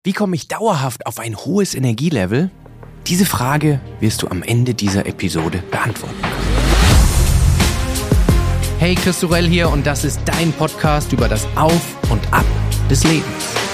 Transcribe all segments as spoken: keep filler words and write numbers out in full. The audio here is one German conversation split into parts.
Wie komme ich dauerhaft auf ein hohes Energielevel? Diese Frage wirst du am Ende dieser Episode beantworten. Hey, Chris Sorel hier und das ist dein Podcast über das Auf und Ab des Lebens.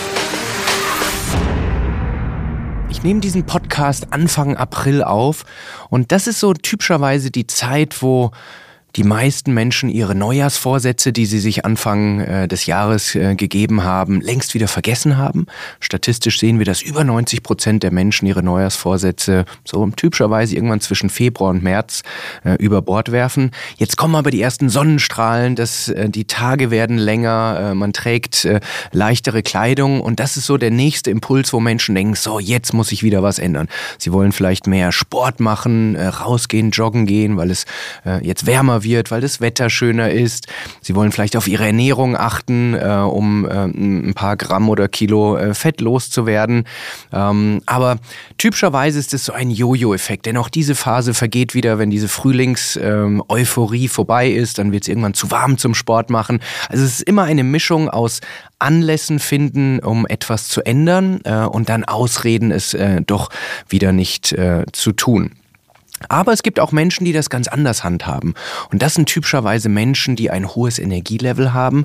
Ich nehme diesen Podcast Anfang April auf und das ist so typischerweise die Zeit, wo die meisten Menschen ihre Neujahrsvorsätze, die sie sich Anfang äh, des Jahres äh, gegeben haben, längst wieder vergessen haben. Statistisch sehen wir, dass über neunzig Prozent der Menschen ihre Neujahrsvorsätze so typischerweise irgendwann zwischen Februar und März äh, über Bord werfen. Jetzt kommen aber die ersten Sonnenstrahlen, das, äh, die Tage werden länger, äh, man trägt äh, leichtere Kleidung und das ist so der nächste Impuls, wo Menschen denken, so jetzt muss ich wieder was ändern. Sie wollen vielleicht mehr Sport machen, äh, rausgehen, joggen gehen, weil es äh, jetzt wärmer wird. wird, weil das Wetter schöner ist. Sie wollen vielleicht auf ihre Ernährung achten, äh, um äh, ein paar Gramm oder Kilo äh, Fett loszuwerden. Ähm, aber typischerweise ist es so ein Jojo-Effekt, denn auch diese Phase vergeht wieder, wenn diese Frühlings-Euphorie ähm, vorbei ist, dann wird es irgendwann zu warm zum Sport machen. Also es ist immer eine Mischung aus Anlässen finden, um etwas zu ändern äh, und dann Ausreden, es äh, doch wieder nicht äh, zu tun. Aber es gibt auch Menschen, die das ganz anders handhaben. Und das sind typischerweise Menschen, die ein hohes Energielevel haben.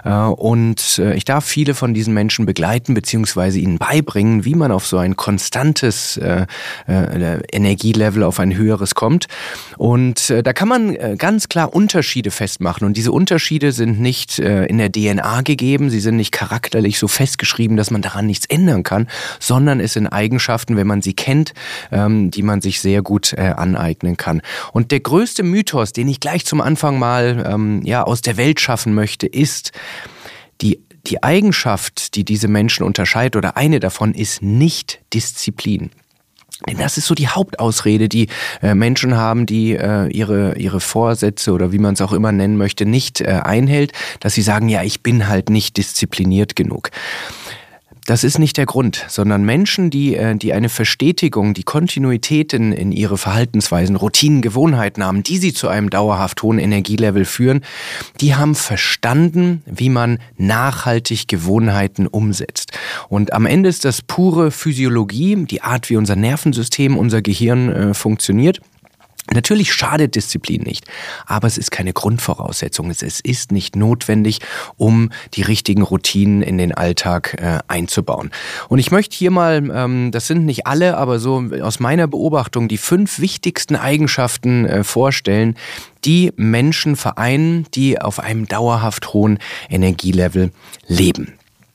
Und ich darf viele von diesen Menschen begleiten bzw. ihnen beibringen, wie man auf so ein konstantes Energielevel, auf ein höheres kommt. Und da kann man ganz klar Unterschiede festmachen. Und diese Unterschiede sind nicht in der D N A gegeben, sie sind nicht charakterlich so festgeschrieben, dass man daran nichts ändern kann, sondern es sind Eigenschaften, wenn man sie kennt, die man sich sehr gut aneignen kann. Und der größte Mythos, den ich gleich zum Anfang mal ähm, ja, aus der Welt schaffen möchte, ist, die, die Eigenschaft, die diese Menschen unterscheidet, oder eine davon, ist nicht Disziplin. Denn das ist so die Hauptausrede, die äh, Menschen haben, die äh, ihre, ihre Vorsätze oder wie man es auch immer nennen möchte, nicht äh, einhält, dass sie sagen, ja, ich bin halt nicht diszipliniert genug. Das ist nicht der Grund, sondern Menschen, die, die eine Verstetigung, die Kontinuität in, in ihre Verhaltensweisen, Routinen, Gewohnheiten haben, die sie zu einem dauerhaft hohen Energielevel führen, die haben verstanden, wie man nachhaltig Gewohnheiten umsetzt. Und am Ende ist das pure Physiologie, die Art, wie unser Nervensystem, unser Gehirn äh, funktioniert. Natürlich schadet Disziplin nicht, aber es ist keine Grundvoraussetzung. Es ist nicht notwendig, um die richtigen Routinen in den Alltag äh, einzubauen. Und ich möchte hier mal, ähm, das sind nicht alle, aber so aus meiner Beobachtung die fünf wichtigsten Eigenschaften äh, vorstellen, die Menschen vereinen, die auf einem dauerhaft hohen Energielevel leben.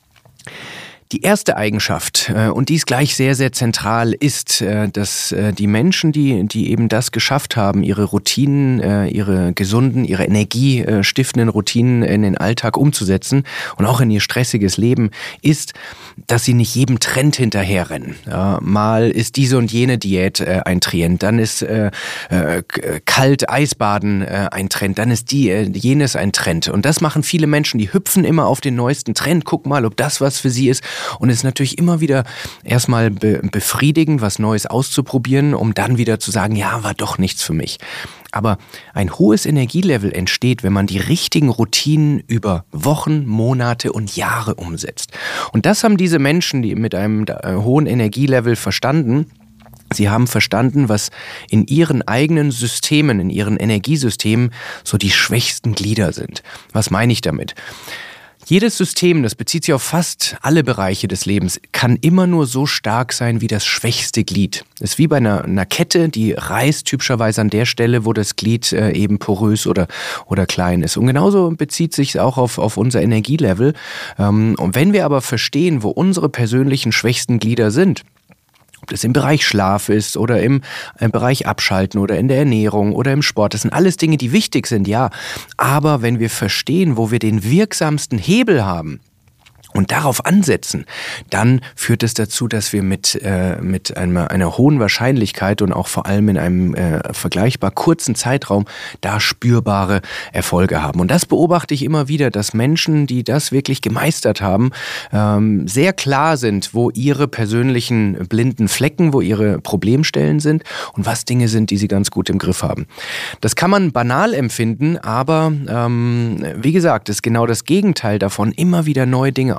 Die erste Eigenschaft, äh, und die ist gleich sehr, sehr zentral, ist, äh, dass äh, die Menschen, die, die eben das geschafft haben, ihre Routinen, äh, ihre gesunden, ihre energiestiftenden Routinen in den Alltag umzusetzen und auch in ihr stressiges Leben, ist, dass sie nicht jedem Trend hinterherrennen. Ja, mal ist diese und jene Diät äh, ein Trend, dann ist äh, äh, kalt Eisbaden äh, ein Trend, dann ist die, äh, jenes ein Trend. Und das machen viele Menschen, die hüpfen immer auf den neuesten Trend, guck mal, ob das was für sie ist. Und es ist natürlich immer wieder erstmal be- befriedigend, was Neues auszuprobieren, um dann wieder zu sagen, ja, war doch nichts für mich. Aber ein hohes Energielevel entsteht, wenn man die richtigen Routinen über Wochen, Monate und Jahre umsetzt. Und das haben diese Menschen, die mit einem hohen Energielevel verstanden. Sie haben verstanden, was in ihren eigenen Systemen, in ihren Energiesystemen so die schwächsten Glieder sind. Was meine ich damit? Jedes System, das bezieht sich auf fast alle Bereiche des Lebens, kann immer nur so stark sein wie das schwächste Glied. Das ist wie bei einer, einer Kette, die reißt typischerweise an der Stelle, wo das Glied äh, eben porös oder, oder klein ist. Und genauso bezieht sich es auch auf, auf unser Energielevel. Ähm, und wenn wir aber verstehen, wo unsere persönlichen schwächsten Glieder sind, ob das im Bereich Schlaf ist oder im, im Bereich Abschalten oder in der Ernährung oder im Sport. Das sind alles Dinge, die wichtig sind, ja. Aber wenn wir verstehen, wo wir den wirksamsten Hebel haben, und darauf ansetzen, dann führt es dazu, dass wir mit, äh, mit einer, einer hohen Wahrscheinlichkeit und auch vor allem in einem äh, vergleichbar kurzen Zeitraum da spürbare Erfolge haben. Und das beobachte ich immer wieder, dass Menschen, die das wirklich gemeistert haben, ähm, sehr klar sind, wo ihre persönlichen blinden Flecken, wo ihre Problemstellen sind und was Dinge sind, die sie ganz gut im Griff haben. Das kann man banal empfinden, aber ähm, wie gesagt, ist genau das Gegenteil davon, immer wieder neue Dinge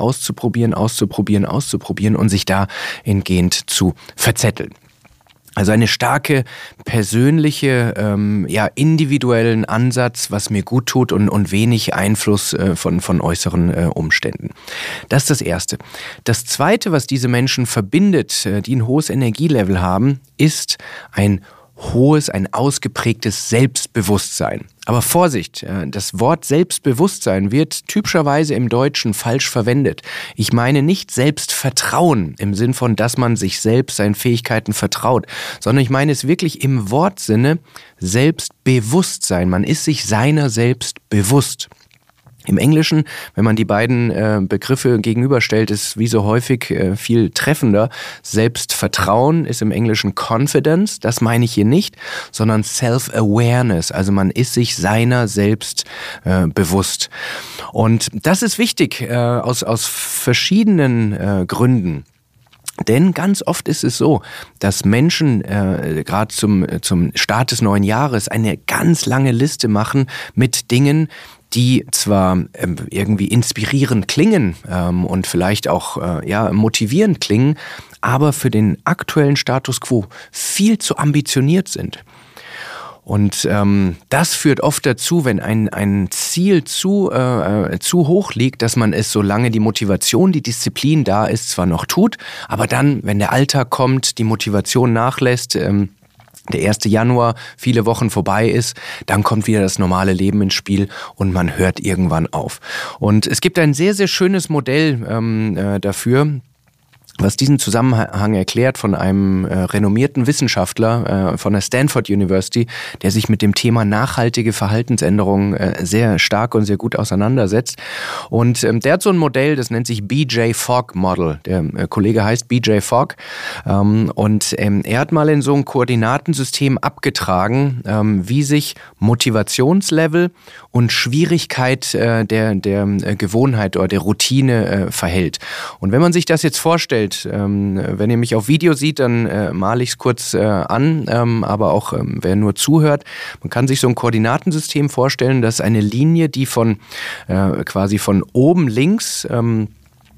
auszuprobieren, auszuprobieren, auszuprobieren und sich dahingehend zu verzetteln. Also eine starke persönliche, ähm, ja individuellen Ansatz, was mir gut tut und, und wenig Einfluss äh, von, von äußeren äh, Umständen. Das ist das Erste. Das Zweite, was diese Menschen verbindet, äh, die ein hohes Energielevel haben, ist ein hohes, ein ausgeprägtes Selbstbewusstsein. Aber Vorsicht, das Wort Selbstbewusstsein wird typischerweise im Deutschen falsch verwendet. Ich meine nicht Selbstvertrauen im Sinn von, dass man sich selbst, seinen Fähigkeiten vertraut, sondern ich meine es wirklich im Wortsinne Selbstbewusstsein. Man ist sich seiner selbst bewusst. Im Englischen, wenn man die beiden äh, Begriffe gegenüberstellt, ist wie so häufig äh, viel treffender. Selbstvertrauen ist im Englischen Confidence, das meine ich hier nicht, sondern Self-Awareness, also man ist sich seiner selbst äh, bewusst. Und das ist wichtig äh, aus, aus verschiedenen äh, Gründen. Denn ganz oft ist es so, dass Menschen äh, gerade zum, zum Start des neuen Jahres eine ganz lange Liste machen mit Dingen, die zwar ähm, irgendwie inspirierend klingen ähm, und vielleicht auch äh, ja, motivierend klingen, aber für den aktuellen Status quo viel zu ambitioniert sind. Und ähm, das führt oft dazu, wenn ein, ein Ziel zu, äh, zu hoch liegt, dass man es, solange die Motivation, die Disziplin da ist, zwar noch tut, aber dann, wenn der Alltag kommt, die Motivation nachlässt, ähm, der erste Januar, viele Wochen vorbei ist, dann kommt wieder das normale Leben ins Spiel und man hört irgendwann auf. Und es gibt ein sehr, sehr schönes Modell ähm, äh, dafür, was diesen Zusammenhang erklärt von einem äh, renommierten Wissenschaftler äh, von der Stanford University, der sich mit dem Thema nachhaltige Verhaltensänderungen äh, sehr stark und sehr gut auseinandersetzt. Und ähm, der hat so ein Modell, das nennt sich B J Fogg Model. Der äh, Kollege heißt B J Fogg. Ähm, und ähm, er hat mal in so ein Koordinatensystem abgetragen, ähm, wie sich Motivationslevel und Schwierigkeit äh, der, der äh, Gewohnheit oder der Routine äh, verhält. Und wenn man sich das jetzt vorstellt, Ähm, wenn ihr mich auf Video sieht, dann äh, male ich es kurz äh, an, ähm, aber auch ähm, wer nur zuhört, man kann sich so ein Koordinatensystem vorstellen, das ist eine Linie, die von äh, quasi von oben links ähm,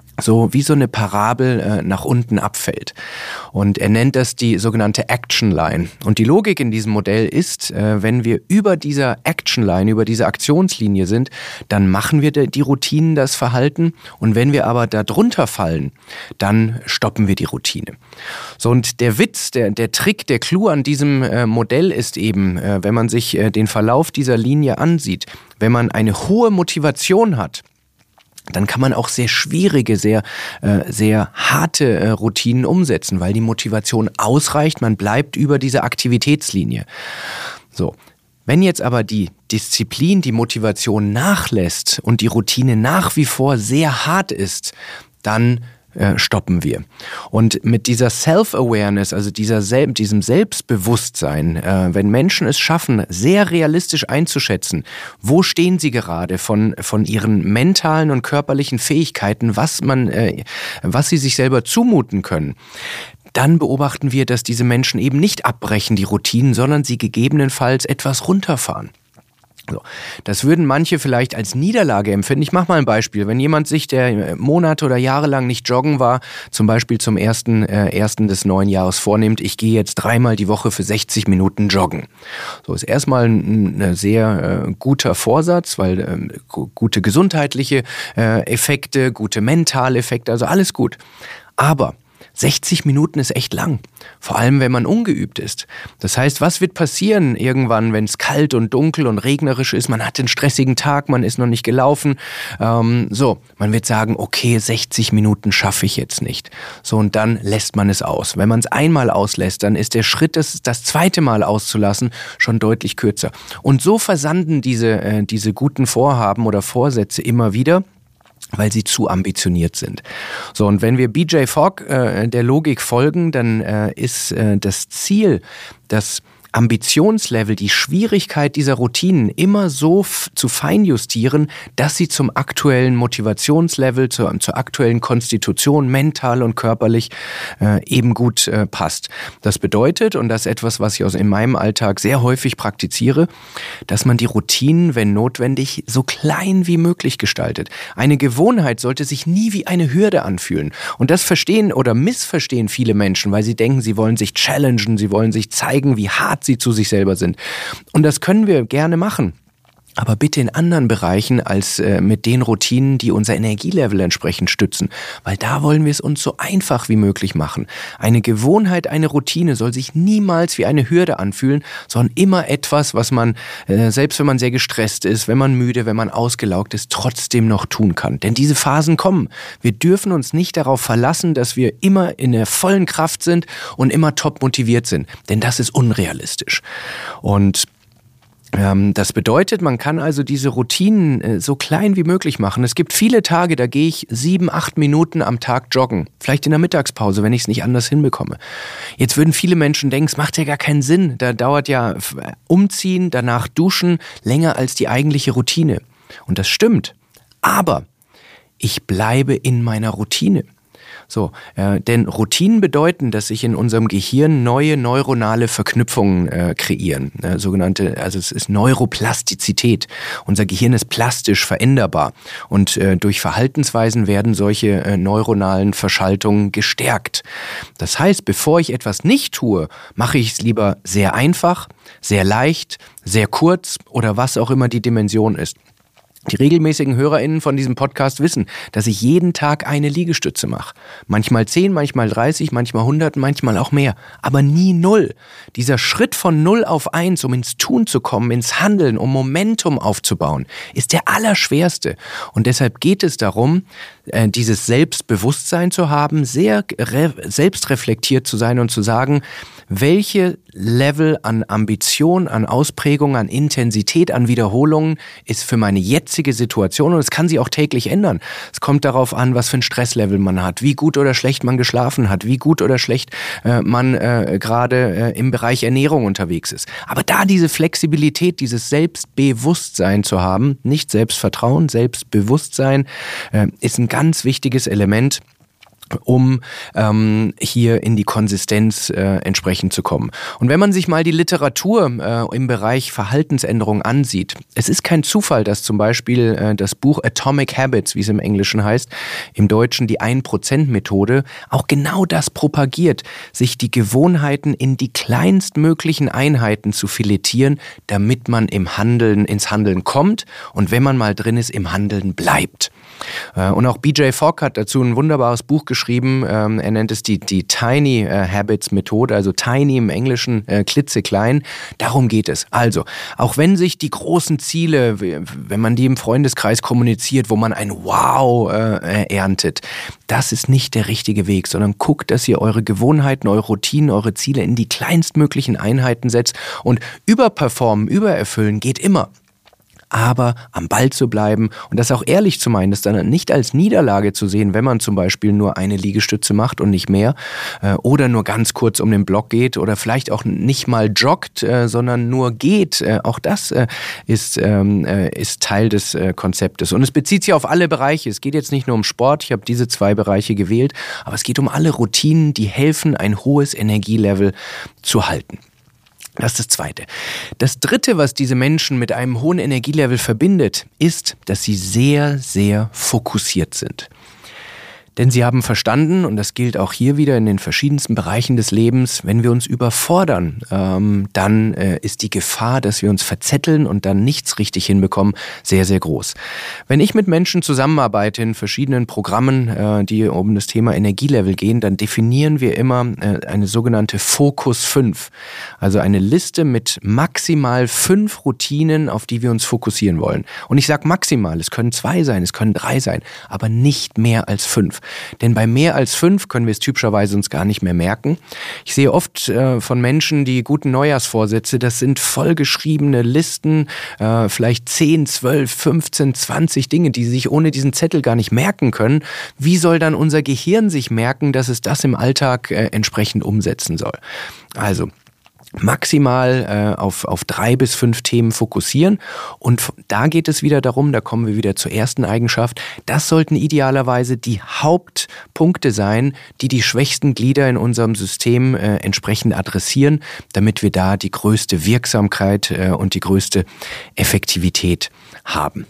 so wie so eine Parabel äh, nach unten abfällt. Und er nennt das die sogenannte Action Line. Und die Logik in diesem Modell ist, äh, wenn wir über dieser Action Line, über dieser Aktionslinie sind, dann machen wir die Routinen, das Verhalten. Und wenn wir aber da drunter fallen, dann stoppen wir die Routine. So, und der Witz, der, der Trick, der Clou an diesem äh, Modell ist eben, äh, wenn man sich äh, den Verlauf dieser Linie ansieht, wenn man eine hohe Motivation hat, dann kann man auch sehr schwierige, sehr, äh, sehr harte äh, Routinen umsetzen, weil die Motivation ausreicht, man bleibt über dieser Aktivitätslinie. So. Wenn jetzt aber die Disziplin, die Motivation nachlässt und die Routine nach wie vor sehr hart ist, dann äh, stoppen wir. Und mit dieser Self-Awareness, also dieser Sel- diesem Selbstbewusstsein, äh, wenn Menschen es schaffen, sehr realistisch einzuschätzen, wo stehen sie gerade von, von ihren mentalen und körperlichen Fähigkeiten, was man, äh, was sie sich selber zumuten können, dann beobachten wir, dass diese Menschen eben nicht abbrechen, die Routinen, sondern sie gegebenenfalls etwas runterfahren. So. Das würden manche vielleicht als Niederlage empfinden. Ich mache mal ein Beispiel. Wenn jemand sich, der Monate oder Jahre lang nicht joggen war, zum Beispiel zum ersten, äh, ersten des neuen Jahres vornimmt, ich gehe jetzt dreimal die Woche für sechzig Minuten joggen. So ist erstmal ein, ein sehr äh, guter Vorsatz, weil äh, gute gesundheitliche äh, Effekte, gute mentale Effekte, also alles gut. Aber sechzig Minuten ist echt lang, vor allem wenn man ungeübt ist. Das heißt, was wird passieren irgendwann, wenn es kalt und dunkel und regnerisch ist, man hat einen stressigen Tag, man ist noch nicht gelaufen, ähm, so, man wird sagen, okay, sechzig Minuten schaffe ich jetzt nicht. So, und dann lässt man es aus. Wenn man es einmal auslässt, dann ist der Schritt, das, das zweite Mal auszulassen, schon deutlich kürzer. Und so versanden diese, äh, diese guten Vorhaben oder Vorsätze immer wieder, weil sie zu ambitioniert sind. So, und wenn wir B J Fogg äh, der Logik folgen, dann äh, ist äh, das Ziel, dass Ambitionslevel, die Schwierigkeit dieser Routinen immer so f- zu feinjustieren, dass sie zum aktuellen Motivationslevel, zur, zur aktuellen Konstitution, mental und körperlich äh, eben gut äh, passt. Das bedeutet, und das ist etwas, was ich aus in meinem Alltag sehr häufig praktiziere, dass man die Routinen, wenn notwendig, so klein wie möglich gestaltet. Eine Gewohnheit sollte sich nie wie eine Hürde anfühlen. Und das verstehen oder missverstehen viele Menschen, weil sie denken, sie wollen sich challengen, sie wollen sich zeigen, wie hart sie zu sich selber sind. Und das können wir gerne machen. Aber bitte in anderen Bereichen als äh, mit den Routinen, die unser Energielevel entsprechend stützen. Weil da wollen wir es uns so einfach wie möglich machen. Eine Gewohnheit, eine Routine soll sich niemals wie eine Hürde anfühlen, sondern immer etwas, was man, äh, selbst wenn man sehr gestresst ist, wenn man müde, wenn man ausgelaugt ist, trotzdem noch tun kann. Denn diese Phasen kommen. Wir dürfen uns nicht darauf verlassen, dass wir immer in der vollen Kraft sind und immer top motiviert sind. Denn das ist unrealistisch. Und das bedeutet, man kann also diese Routinen so klein wie möglich machen. Es gibt viele Tage, da gehe ich sieben, acht Minuten am Tag joggen. Vielleicht in der Mittagspause, wenn ich es nicht anders hinbekomme. Jetzt würden viele Menschen denken, es macht ja gar keinen Sinn. Da dauert ja Umziehen, danach Duschen länger als die eigentliche Routine. Und das stimmt. Aber ich bleibe in meiner Routine. So, äh, denn Routinen bedeuten, dass sich in unserem Gehirn neue neuronale Verknüpfungen äh, kreieren. Äh, sogenannte, also es ist Neuroplastizität. Unser Gehirn ist plastisch veränderbar und äh, durch Verhaltensweisen werden solche äh, neuronalen Verschaltungen gestärkt. Das heißt, bevor ich etwas nicht tue, mache ich es lieber sehr einfach, sehr leicht, sehr kurz oder was auch immer die Dimension ist. Die regelmäßigen HörerInnen von diesem Podcast wissen, dass ich jeden Tag eine Liegestütze mache. Manchmal zehn, manchmal dreißig, manchmal hundert, manchmal auch mehr. Aber nie null. Dieser Schritt von null auf eins, um ins Tun zu kommen, ins Handeln, um Momentum aufzubauen, ist der allerschwerste. Und deshalb geht es darum, dieses Selbstbewusstsein zu haben, sehr re- selbstreflektiert zu sein und zu sagen, welche Level an Ambition, an Ausprägung, an Intensität, an Wiederholungen ist für meine jetzige Situation, und es kann sich auch täglich ändern. Es kommt darauf an, was für ein Stresslevel man hat, wie gut oder schlecht man geschlafen hat, wie gut oder schlecht äh, man äh, gerade äh, im Bereich Ernährung unterwegs ist. Aber da diese Flexibilität, dieses Selbstbewusstsein zu haben, nicht Selbstvertrauen, Selbstbewusstsein, äh, ist ein ganz wichtiges Element, um ähm, hier in die Konsistenz äh, entsprechend zu kommen. Und wenn man sich mal die Literatur äh, im Bereich Verhaltensänderung ansieht, es ist kein Zufall, dass zum Beispiel äh, das Buch Atomic Habits, wie es im Englischen heißt, im Deutschen die ein Prozent Methode, auch genau das propagiert, sich die Gewohnheiten in die kleinstmöglichen Einheiten zu filetieren, damit man im Handeln ins Handeln kommt und wenn man mal drin ist, im Handeln bleibt. Und auch B J Fogg hat dazu ein wunderbares Buch geschrieben. Er nennt es die, die Tiny Habits Methode, also Tiny im Englischen äh, klitzeklein. Darum geht es. Also, auch wenn sich die großen Ziele, wenn man die im Freundeskreis kommuniziert, wo man ein Wow äh, erntet, das ist nicht der richtige Weg, sondern guckt, dass ihr eure Gewohnheiten, eure Routinen, eure Ziele in die kleinstmöglichen Einheiten setzt, und überperformen, übererfüllen geht immer. Aber am Ball zu bleiben und das auch ehrlich zu meinen, das dann nicht als Niederlage zu sehen, wenn man zum Beispiel nur eine Liegestütze macht und nicht mehr äh, oder nur ganz kurz um den Block geht oder vielleicht auch nicht mal joggt, äh, sondern nur geht. Äh, auch das äh, ist, ähm, äh, ist Teil des äh, Konzeptes. Und es bezieht sich auf alle Bereiche. Es geht jetzt nicht nur um Sport, ich habe diese zwei Bereiche gewählt, aber es geht um alle Routinen, die helfen, ein hohes Energielevel zu halten. Das ist das Zweite. Das Dritte, was diese Menschen mit einem hohen Energielevel verbindet, ist, dass sie sehr, sehr fokussiert sind. Denn sie haben verstanden, und das gilt auch hier wieder in den verschiedensten Bereichen des Lebens, wenn wir uns überfordern, ähm, dann äh, ist die Gefahr, dass wir uns verzetteln und dann nichts richtig hinbekommen, sehr, sehr groß. Wenn ich mit Menschen zusammenarbeite in verschiedenen Programmen, äh, die um das Thema Energielevel gehen, dann definieren wir immer äh, eine sogenannte Fokus fünf. Also eine Liste mit maximal fünf Routinen, auf die wir uns fokussieren wollen. Und ich sage maximal, es können zwei sein, es können drei sein, aber nicht mehr als fünf. Denn bei mehr als fünf können wir es typischerweise uns gar nicht mehr merken. Ich sehe oft äh, von Menschen, die guten Neujahrsvorsätze, das sind vollgeschriebene Listen, äh, vielleicht zehn, zwölf, fünfzehn, zwanzig Dinge, die sie sich ohne diesen Zettel gar nicht merken können. Wie soll dann unser Gehirn sich merken, dass es das im Alltag äh, entsprechend umsetzen soll? Also, maximal äh, auf, auf drei bis fünf Themen fokussieren. Und da geht es wieder darum, da kommen wir wieder zur ersten Eigenschaft, das sollten idealerweise die Hauptpunkte sein, die die schwächsten Glieder in unserem System äh, entsprechend adressieren, damit wir da die größte Wirksamkeit äh, und die größte Effektivität haben.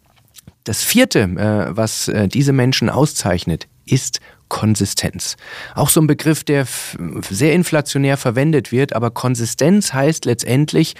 Das vierte, äh, was äh, diese Menschen auszeichnet, ist Konsistenz. Auch so ein Begriff, der f- sehr inflationär verwendet wird, aber Konsistenz heißt letztendlich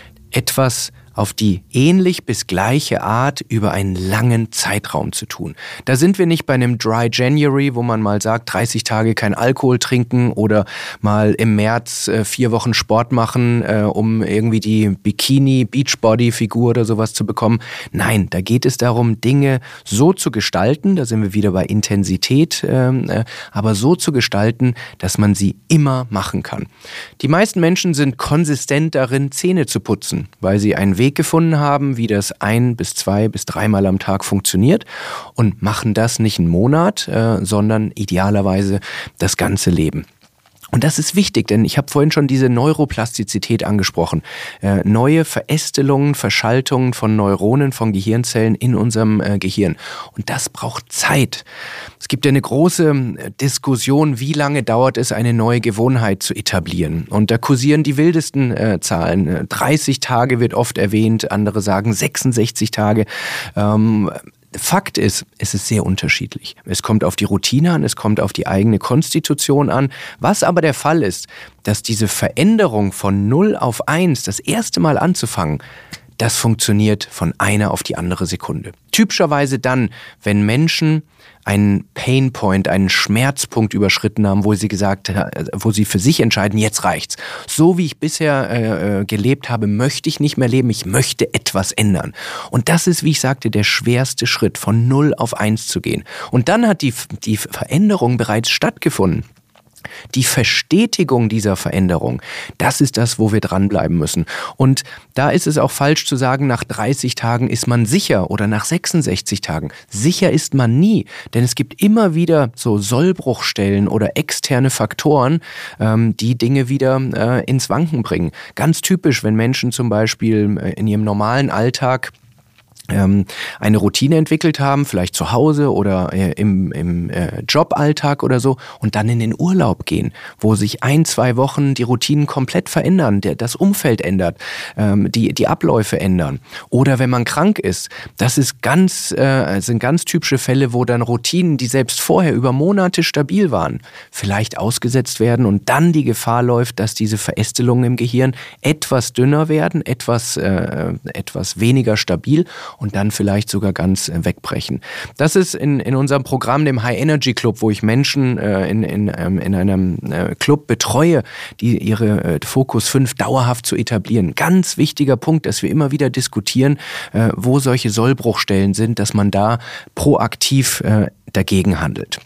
etwas auf die ähnlich bis gleiche Art über einen langen Zeitraum zu tun. Da sind wir nicht bei einem Dry January, wo man mal sagt, dreißig Tage kein Alkohol trinken oder mal im März äh, vier Wochen Sport machen, äh, um irgendwie die Bikini-Beachbody-Figur oder sowas zu bekommen. Nein, da geht es darum, Dinge so zu gestalten, da sind wir wieder bei Intensität, äh, aber so zu gestalten, dass man sie immer machen kann. Die meisten Menschen sind konsistent darin, Zähne zu putzen, weil sie einen Weg gefunden haben, wie das ein bis zwei bis dreimal am Tag funktioniert und machen das nicht einen Monat, äh, sondern idealerweise das ganze Leben. Und das ist wichtig, denn ich habe vorhin schon diese Neuroplastizität angesprochen. Äh, neue Verästelungen, Verschaltungen von Neuronen, von Gehirnzellen in unserem äh, Gehirn. Und das braucht Zeit. Es gibt ja eine große Diskussion, wie lange dauert es, eine neue Gewohnheit zu etablieren. Und da kursieren die wildesten äh, Zahlen. dreißig Tage wird oft erwähnt, andere sagen sechsundsechzig Tage. Ähm, Fakt ist, es ist sehr unterschiedlich. Es kommt auf die Routine an, es kommt auf die eigene Konstitution an. Was aber der Fall ist, dass diese Veränderung von null auf eins, das erste Mal anzufangen, das funktioniert von einer auf die andere Sekunde. Typischerweise dann, wenn Menschen einen Painpoint, einen Schmerzpunkt überschritten haben, wo sie gesagt, wo sie für sich entscheiden, jetzt reicht's. So wie ich bisher äh, gelebt habe, möchte ich nicht mehr leben, ich möchte etwas ändern. Und das ist, wie ich sagte, der schwerste Schritt, von null auf eins zu gehen. Und dann hat die, die Veränderung bereits stattgefunden. Die Verstetigung dieser Veränderung, das ist das, wo wir dranbleiben müssen. Und da ist es auch falsch zu sagen, nach dreißig Tagen ist man sicher oder nach sechsundsechzig Tagen. Sicher ist man nie, denn es gibt immer wieder so Sollbruchstellen oder externe Faktoren, ähm, die Dinge wieder äh, ins Wanken bringen. Ganz typisch, wenn Menschen zum Beispiel in ihrem normalen Alltag eine Routine entwickelt haben, vielleicht zu Hause oder äh, im, im äh, Joballtag oder so und dann in den Urlaub gehen, wo sich ein, zwei Wochen die Routinen komplett verändern, der, das Umfeld ändert, ähm, die, die Abläufe ändern. Oder wenn man krank ist, das ist ganz, äh, sind ganz typische Fälle, wo dann Routinen, die selbst vorher über Monate stabil waren, vielleicht ausgesetzt werden und dann die Gefahr läuft, dass diese Verästelungen im Gehirn etwas dünner werden, etwas, äh, etwas weniger stabil und dann vielleicht sogar ganz äh, wegbrechen. Das ist in, in unserem Programm, dem High Energy Club, wo ich Menschen äh, in, in, ähm, in einem äh, Club betreue, die ihre äh, Fokus fünf dauerhaft zu etablieren. Ganz wichtiger Punkt, dass wir immer wieder diskutieren, äh, wo solche Sollbruchstellen sind, dass man da proaktiv äh, dagegen handelt.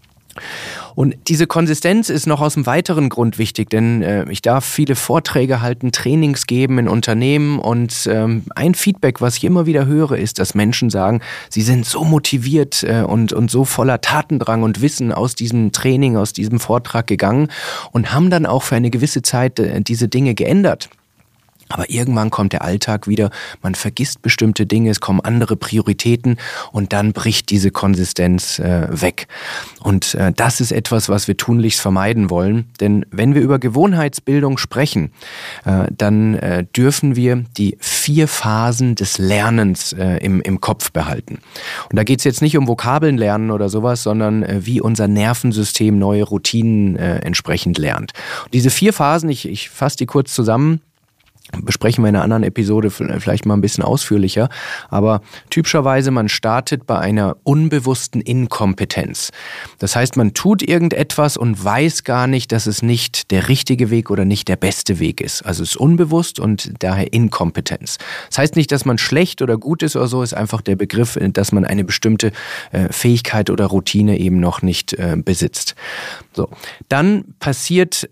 Und diese Konsistenz ist noch aus einem weiteren Grund wichtig, denn äh, ich darf viele Vorträge halten, Trainings geben in Unternehmen und ähm, ein Feedback, was ich immer wieder höre, ist, dass Menschen sagen, sie sind so motiviert äh, und, und so voller Tatendrang und Wissen aus diesem Training, aus diesem Vortrag gegangen und haben dann auch für eine gewisse Zeit äh, diese Dinge geändert. Aber irgendwann kommt der Alltag wieder, man vergisst bestimmte Dinge, es kommen andere Prioritäten und dann bricht diese Konsistenz äh, weg. Und äh, das ist etwas, was wir tunlichst vermeiden wollen. Denn wenn wir über Gewohnheitsbildung sprechen, äh, dann äh, dürfen wir die vier Phasen des Lernens äh, im, im Kopf behalten. Und da geht es jetzt nicht um Vokabeln lernen oder sowas, sondern äh, wie unser Nervensystem neue Routinen äh, entsprechend lernt. Und diese vier Phasen, ich, ich fasse die kurz zusammen, besprechen wir in einer anderen Episode vielleicht mal ein bisschen ausführlicher, aber typischerweise man startet bei einer unbewussten Inkompetenz. Das heißt, man tut irgendetwas und weiß gar nicht, dass es nicht der richtige Weg oder nicht der beste Weg ist. Also es ist unbewusst und daher Inkompetenz. Das heißt nicht, dass man schlecht oder gut ist oder so, ist einfach der Begriff, dass man eine bestimmte äh, Fähigkeit oder Routine eben noch nicht äh, besitzt. So, dann passiert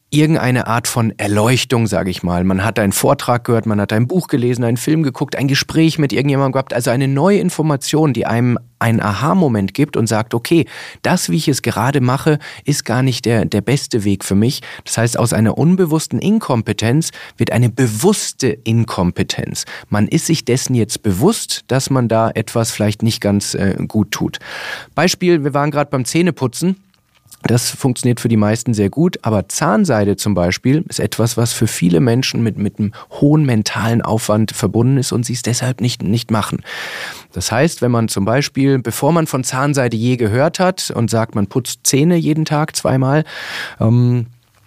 irgendeine Art von Erleuchtung, sage ich mal. Man hat einen Vortrag gehört, man hat ein Buch gelesen, einen Film geguckt, ein Gespräch mit irgendjemandem gehabt, also eine neue Information, die einem einen Aha-Moment gibt und sagt, okay, das, wie ich es gerade mache, ist gar nicht der, der beste Weg für mich. Das heißt, aus einer unbewussten Inkompetenz wird eine bewusste Inkompetenz. Man ist sich dessen jetzt bewusst, dass man da etwas vielleicht nicht ganz äh, gut tut. Beispiel, wir waren gerade beim Zähneputzen. Das funktioniert für die meisten sehr gut, aber Zahnseide zum Beispiel ist etwas, was für viele Menschen mit, mit einem hohen mentalen Aufwand verbunden ist und sie es deshalb nicht, nicht machen. Das heißt, wenn man zum Beispiel, bevor man von Zahnseide je gehört hat und sagt, man putzt Zähne jeden Tag zweimal, ähm,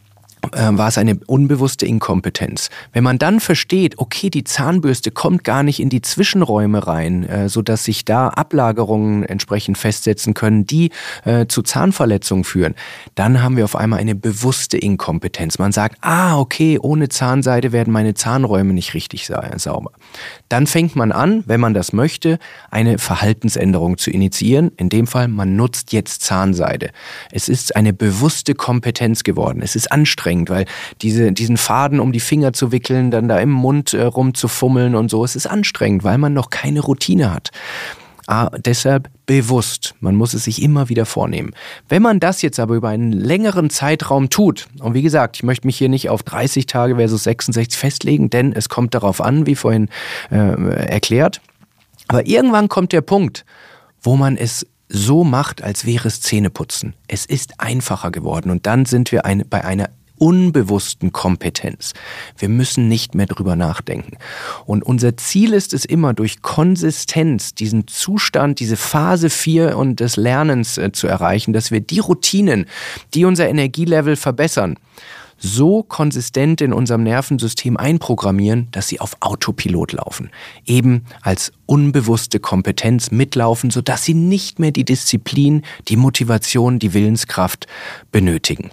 war es eine unbewusste Inkompetenz. Wenn man dann versteht, okay, die Zahnbürste kommt gar nicht in die Zwischenräume rein, äh, sodass sich da Ablagerungen entsprechend festsetzen können, die äh, zu Zahnverletzungen führen, dann haben wir auf einmal eine bewusste Inkompetenz. Man sagt, ah, okay, ohne Zahnseide werden meine Zahnräume nicht richtig sa- sauber. Dann fängt man an, wenn man das möchte, eine Verhaltensänderung zu initiieren. In dem Fall, man nutzt jetzt Zahnseide. Es ist eine bewusste Kompetenz geworden. Es ist anstrengend, weil diese, diesen Faden um die Finger zu wickeln, dann da im Mund äh, rumzufummeln und so, es ist anstrengend, weil man noch keine Routine hat. Ah, deshalb bewusst, man muss es sich immer wieder vornehmen. Wenn man das jetzt aber über einen längeren Zeitraum tut, und wie gesagt, ich möchte mich hier nicht auf dreißig Tage versus sechsundsechzig festlegen, denn es kommt darauf an, wie vorhin äh, erklärt, aber irgendwann kommt der Punkt, wo man es so macht, als wäre es Zähneputzen. Es ist einfacher geworden und dann sind wir eine, bei einer unbewussten Kompetenz. Wir müssen nicht mehr drüber nachdenken. Und unser Ziel ist es immer, durch Konsistenz diesen Zustand, diese Phase vier und des Lernens äh, zu erreichen, dass wir die Routinen, die unser Energielevel verbessern, so konsistent in unserem Nervensystem einprogrammieren, dass sie auf Autopilot laufen. Eben als unbewusste Kompetenz mitlaufen, sodass sie nicht mehr die Disziplin, die Motivation, die Willenskraft benötigen.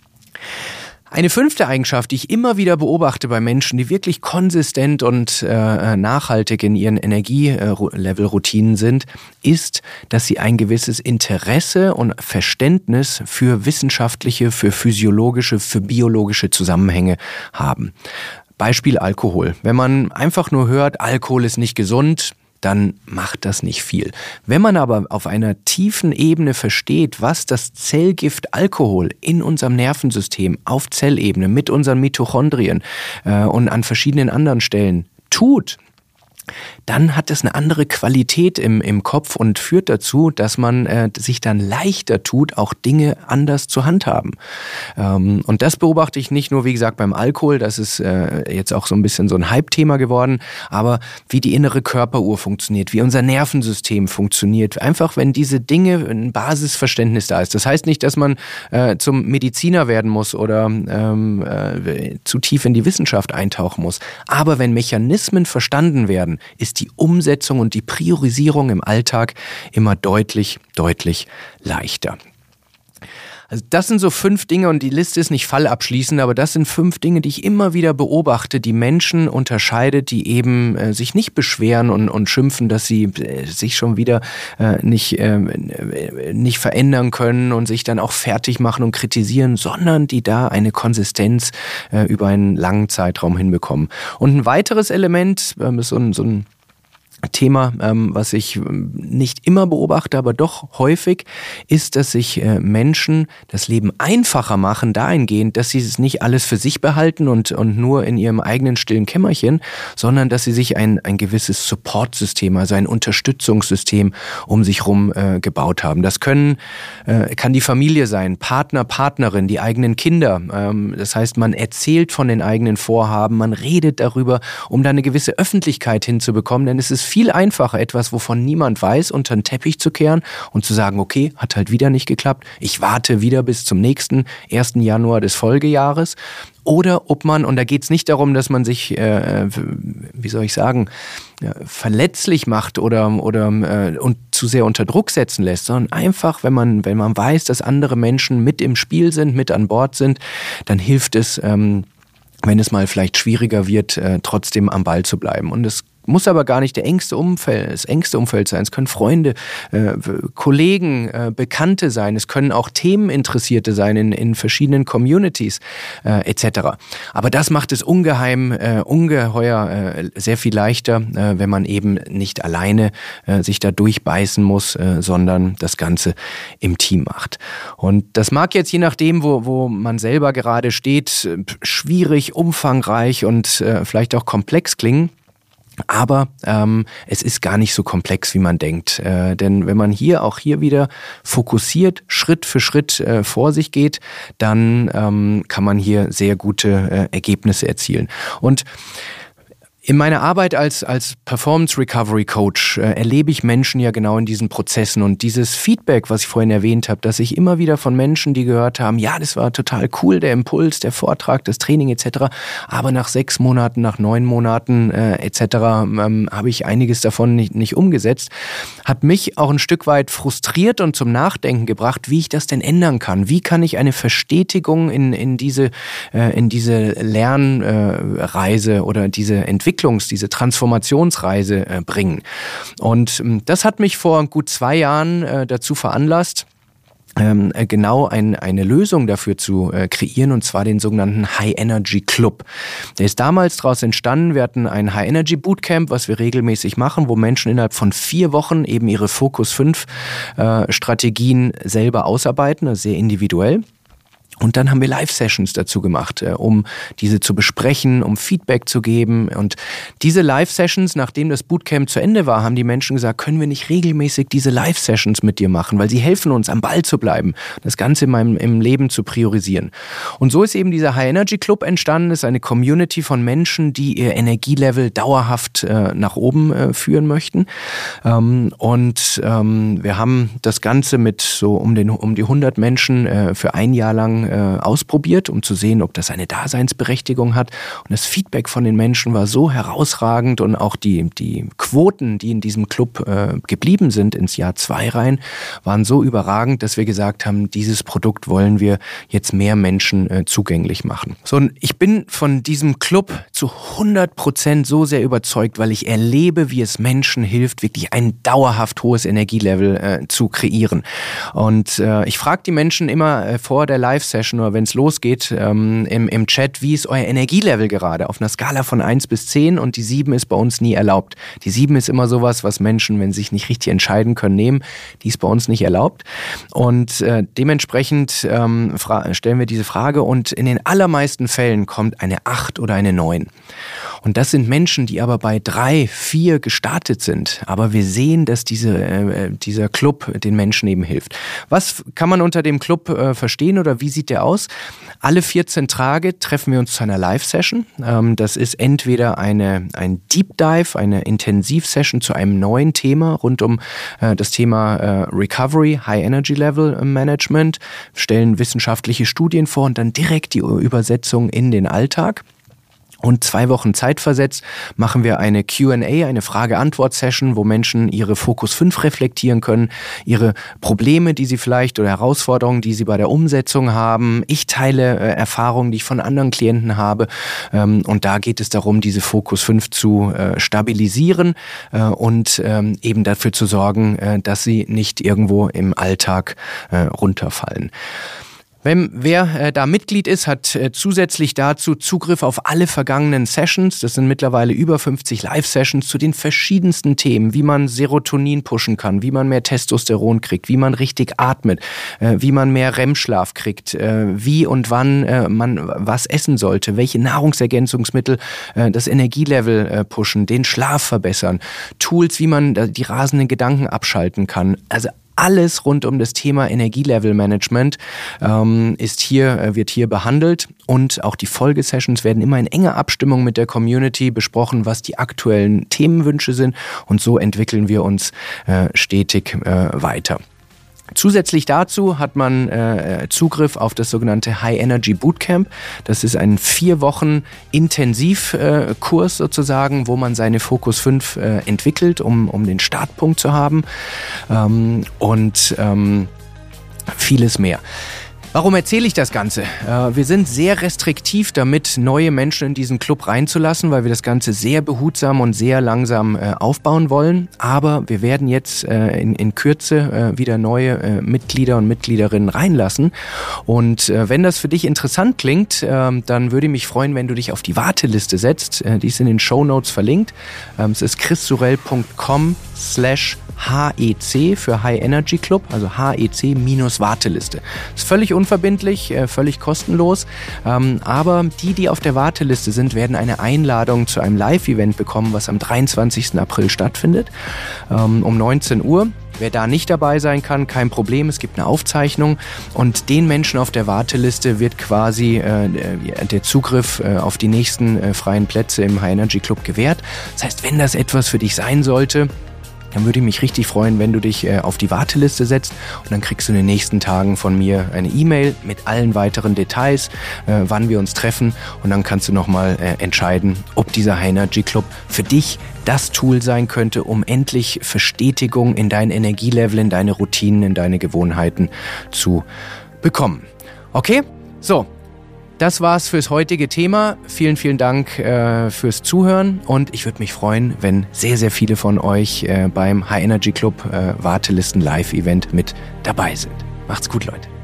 Eine fünfte Eigenschaft, die ich immer wieder beobachte bei Menschen, die wirklich konsistent und äh, nachhaltig in ihren Energielevel-Routinen sind, ist, dass sie ein gewisses Interesse und Verständnis für wissenschaftliche, für physiologische, für biologische Zusammenhänge haben. Beispiel Alkohol. Wenn man einfach nur hört, Alkohol ist nicht gesund, dann macht das nicht viel. Wenn man aber auf einer tiefen Ebene versteht, was das Zellgift Alkohol in unserem Nervensystem auf Zellebene mit unseren Mitochondrien äh, und an verschiedenen anderen Stellen tut, dann hat es eine andere Qualität im, im Kopf und führt dazu, dass man äh, sich dann leichter tut, auch Dinge anders zu handhaben. Ähm, und das beobachte ich nicht nur, wie gesagt, beim Alkohol, das ist äh, jetzt auch so ein bisschen so ein Hype-Thema geworden, aber wie die innere Körperuhr funktioniert, wie unser Nervensystem funktioniert, einfach wenn diese Dinge, ein Basisverständnis da ist. Das heißt nicht, dass man äh, zum Mediziner werden muss oder ähm, äh, zu tief in die Wissenschaft eintauchen muss, aber wenn Mechanismen verstanden werden, ist die Umsetzung und die Priorisierung im Alltag immer deutlich, deutlich leichter. Also das sind so fünf Dinge und die Liste ist nicht fallabschließend, aber das sind fünf Dinge, die ich immer wieder beobachte, die Menschen unterscheidet, die eben äh, sich nicht beschweren und, und schimpfen, dass sie äh, sich schon wieder äh, nicht, äh, nicht verändern können und sich dann auch fertig machen und kritisieren, sondern die da eine Konsistenz äh, über einen langen Zeitraum hinbekommen. Und ein weiteres Element äh, ist so ein, so ein Thema, ähm, was ich nicht immer beobachte, aber doch häufig, ist, dass sich äh, Menschen das Leben einfacher machen, dahingehend, dass sie es nicht alles für sich behalten und, und nur in ihrem eigenen stillen Kämmerchen, sondern dass sie sich ein, ein gewisses Supportsystem, also ein Unterstützungssystem um sich rum äh, gebaut haben. Das können, äh, kann die Familie sein, Partner, Partnerin, die eigenen Kinder. Ähm, das heißt, man erzählt von den eigenen Vorhaben, man redet darüber, um da eine gewisse Öffentlichkeit hinzubekommen, denn es ist viel einfacher, etwas, wovon niemand weiß, unter den Teppich zu kehren und zu sagen, okay, hat halt wieder nicht geklappt, ich warte wieder bis zum nächsten ersten Januar des Folgejahres. Oder ob man, und da geht es nicht darum, dass man sich, äh, wie soll ich sagen, äh, verletzlich macht oder, oder äh, und zu sehr unter Druck setzen lässt, sondern einfach, wenn man, wenn man weiß, dass andere Menschen mit im Spiel sind, mit an Bord sind, dann hilft es, ähm, wenn es mal vielleicht schwieriger wird, äh, trotzdem am Ball zu bleiben. Und es muss aber gar nicht der engste Umfeld, das engste Umfeld sein. Es können Freunde, äh, Kollegen, äh, Bekannte sein. Es können auch Themeninteressierte sein in, in verschiedenen Communities äh, et cetera. Aber das macht es ungeheim, äh, ungeheuer äh, sehr viel leichter, äh, wenn man eben nicht alleine äh, sich da durchbeißen muss, äh, sondern das Ganze im Team macht. Und das mag jetzt je nachdem, wo, wo man selber gerade steht, schwierig, umfangreich und äh, vielleicht auch komplex klingen. Aber ähm, es ist gar nicht so komplex, wie man denkt. Äh, denn wenn man hier auch hier wieder fokussiert, Schritt für Schritt äh, vor sich geht, dann ähm, kann man hier sehr gute äh, Ergebnisse erzielen. Und in meiner Arbeit als, als Performance Recovery Coach äh, erlebe ich Menschen ja genau in diesen Prozessen und dieses Feedback, was ich vorhin erwähnt habe, dass ich immer wieder von Menschen, die gehört haben, ja, das war total cool, der Impuls, der Vortrag, das Training et cetera, aber nach sechs Monaten, nach neun Monaten äh, et cetera ähm, habe ich einiges davon nicht, nicht umgesetzt, hat mich auch ein Stück weit frustriert und zum Nachdenken gebracht, wie ich das denn ändern kann. Wie kann ich eine Verstetigung in, in diese, äh, in diese Lernreise äh, oder diese Entwicklung Entwicklungs-, diese Transformationsreise äh, bringen. Und ähm, das hat mich vor gut zwei Jahren äh, dazu veranlasst, ähm, äh, genau ein, eine Lösung dafür zu äh, kreieren, und zwar den sogenannten High Energy Club. Der ist damals daraus entstanden. Wir hatten ein High Energy Bootcamp, was wir regelmäßig machen, wo Menschen innerhalb von vier Wochen eben ihre Focus fünf äh, Strategien selber ausarbeiten, also sehr individuell. Und dann haben wir Live-Sessions dazu gemacht, um diese zu besprechen, um Feedback zu geben. Und diese Live-Sessions, nachdem das Bootcamp zu Ende war, haben die Menschen gesagt, können wir nicht regelmäßig diese Live-Sessions mit dir machen, weil sie helfen uns, am Ball zu bleiben, das Ganze in meinem, im Leben zu priorisieren. Und so ist eben dieser High Energy Club entstanden. Das ist eine Community von Menschen, die ihr Energielevel dauerhaft äh, nach oben äh, führen möchten. Ähm, und ähm, wir haben das Ganze mit so um, den, um die hundert Menschen äh, für ein Jahr lang ausprobiert, um zu sehen, ob das eine Daseinsberechtigung hat. Und das Feedback von den Menschen war so herausragend und auch die, die Quoten, die in diesem Club äh, geblieben sind, ins Jahr zwei rein, waren so überragend, dass wir gesagt haben, dieses Produkt wollen wir jetzt mehr Menschen äh, zugänglich machen. So, und ich bin von diesem Club zu hundert Prozent so sehr überzeugt, weil ich erlebe, wie es Menschen hilft, wirklich ein dauerhaft hohes Energielevel äh, zu kreieren. Und äh, ich frage die Menschen immer äh, vor der Live-Session oder wenn es losgeht ähm, im, im Chat, wie ist euer Energielevel gerade? Auf einer Skala von eins bis zehn, und die sieben ist bei uns nie erlaubt. Die sieben ist immer sowas, was Menschen, wenn sie sich nicht richtig entscheiden können, nehmen. Die ist bei uns nicht erlaubt. Und äh, dementsprechend ähm, fra- stellen wir diese Frage, und in den allermeisten Fällen kommt eine acht oder eine neun. Und das sind Menschen, die aber bei drei, vier gestartet sind. Aber wir sehen, dass diese, äh, dieser Club den Menschen eben hilft. Was kann man unter dem Club äh, verstehen oder wie sieht der aus? Alle vierzehn Tage treffen wir uns zu einer Live-Session. Ähm, das ist entweder eine, ein Deep Dive, eine Intensivsession zu einem neuen Thema rund um äh, das Thema äh, Recovery, High Energy Level Management, stellen wissenschaftliche Studien vor und dann direkt die Übersetzung in den Alltag. Und zwei Wochen zeitversetzt machen wir eine Q and A, eine Frage-Antwort-Session, wo Menschen ihre Focus fünf reflektieren können, ihre Probleme, die sie vielleicht oder Herausforderungen, die sie bei der Umsetzung haben. Ich teile äh, Erfahrungen, die ich von anderen Klienten habe. Ähm, und da geht es darum, diese Focus fünf zu äh, stabilisieren äh, und ähm, eben dafür zu sorgen, äh, dass sie nicht irgendwo im Alltag äh, runterfallen. Wenn, wer äh, da Mitglied ist, hat äh, zusätzlich dazu Zugriff auf alle vergangenen Sessions. Das sind mittlerweile über fünfzig Live-Sessions zu den verschiedensten Themen, wie man Serotonin pushen kann, wie man mehr Testosteron kriegt, wie man richtig atmet, äh, wie man mehr R E M-Schlaf kriegt, äh, wie und wann äh, man was essen sollte, welche Nahrungsergänzungsmittel äh, das Energielevel äh, pushen, den Schlaf verbessern, Tools, wie man äh, die rasenden Gedanken abschalten kann. Also alles rund um das Thema Energielevel-Management ähm, ist hier, wird hier behandelt, und auch die Folgesessions werden immer in enger Abstimmung mit der Community besprochen, was die aktuellen Themenwünsche sind, und so entwickeln wir uns äh, stetig äh, weiter. Zusätzlich dazu hat man äh, Zugriff auf das sogenannte High Energy Bootcamp. Das ist ein vier Wochen Intensivkurs äh, sozusagen, wo man seine Focus fünf äh, entwickelt, um, um den Startpunkt zu haben, ähm, und ähm, vieles mehr. Warum erzähle ich das Ganze? Äh, wir sind sehr restriktiv damit, neue Menschen in diesen Club reinzulassen, weil wir das Ganze sehr behutsam und sehr langsam äh, aufbauen wollen. Aber wir werden jetzt äh, in, in Kürze äh, wieder neue äh, Mitglieder und Mitgliederinnen reinlassen. Und äh, wenn das für dich interessant klingt, äh, dann würde ich mich freuen, wenn du dich auf die Warteliste setzt. Äh, die ist in den Shownotes verlinkt. Ähm, es ist chrissorel.com slash H E C für High Energy Club, also H E C minus Warteliste. Ist völlig unverbindlich, äh, völlig kostenlos, ähm, aber die, die auf der Warteliste sind, werden eine Einladung zu einem Live-Event bekommen, was am dreiundzwanzigsten April stattfindet, ähm, um neunzehn Uhr. Wer da nicht dabei sein kann, kein Problem, es gibt eine Aufzeichnung und den Menschen auf der Warteliste wird quasi äh, der Zugriff äh, auf die nächsten äh, freien Plätze im High Energy Club gewährt. Das heißt, wenn das etwas für dich sein sollte, dann würde ich mich richtig freuen, wenn du dich äh, auf die Warteliste setzt und dann kriegst du in den nächsten Tagen von mir eine E-Mail mit allen weiteren Details, äh, wann wir uns treffen und dann kannst du nochmal äh, entscheiden, ob dieser High Energy Club für dich das Tool sein könnte, um endlich Verstetigung in dein Energielevel, in deine Routinen, in deine Gewohnheiten zu bekommen. Okay? So. Das war's fürs heutige Thema. Vielen, vielen Dank äh, fürs Zuhören und ich würde mich freuen, wenn sehr, sehr viele von euch äh, beim High Energy Club äh, Wartelisten Live Event mit dabei sind. Macht's gut, Leute.